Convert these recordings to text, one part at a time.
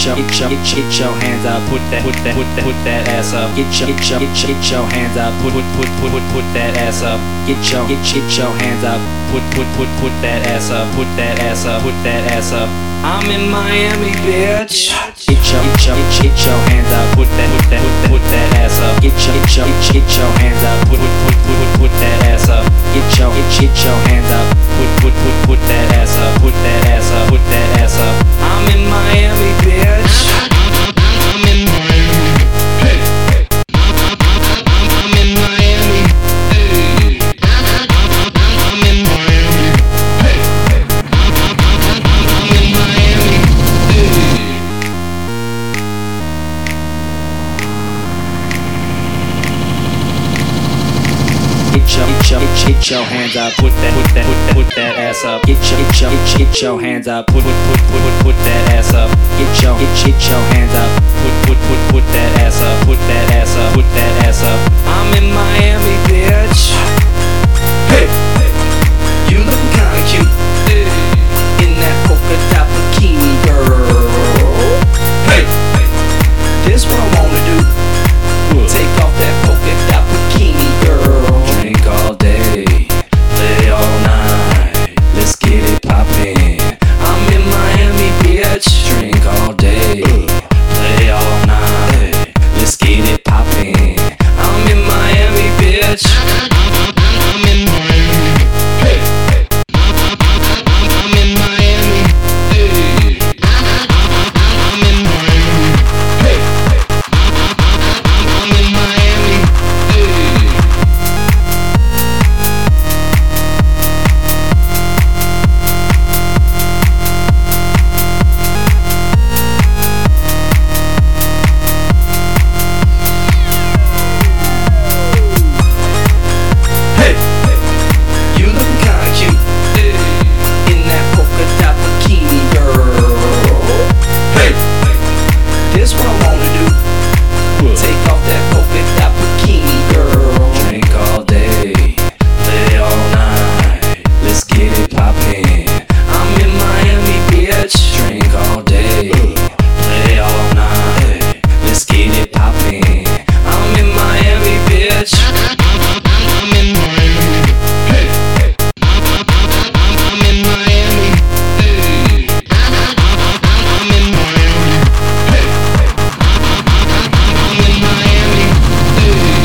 get your hands up, put that ass up. Get your hands up, put that ass up. Get your hands up, put that ass up, put that ass up, put that ass up. I'm in Miami, bitch. Get your hands up, put that ass up. Get your hands up, put that ass up. Get your hands up, put that ass up, put that ass up, put that ass up. I'm in Miami, bitch. I'm in Miami. Hey, hey. I'm in Miami. Hey. I'm in Miami. Hey, hey. I'm in Miami. Hey. Get your hands up, put that ass up. Get your hands up, put that ass up. Get your hands up, put that ass up, put that ass up, put that ass up. I'm in Miami, bitch. Hey, you looking kinda cute in that polka dot bikini, girl. Hey, this what I wanna do. Take off that polka dot bikini, girl. Drink all day, play all night. Let's get it poppin'. I'm in Miami, bitch. Drink all day, play all night. Let's get it poppin'. I'm in Miami, bitch. I'm in Miami. Hey, hey. I'm in Miami. Hey. I'm in Miami. Hey, hey. I'm in Miami. Hey. Hey, you looking kinda cute in that polka dot bikini, girl. Hey, this what I wanna do. Take off that polka dot bikini, girl. Drink all day, play all night. Let's get it poppin'. I'm in Miami, bitch. Drink all day, play all night. Let's get it poppin'. I'm in Miami, bitch. I'm in Miami. Hey, hey. I'm in Miami. Hey. I'm in Miami. Hey, hey. I'm in Miami. Hey.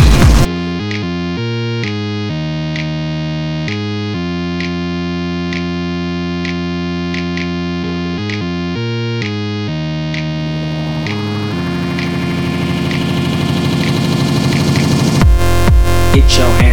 Get your hands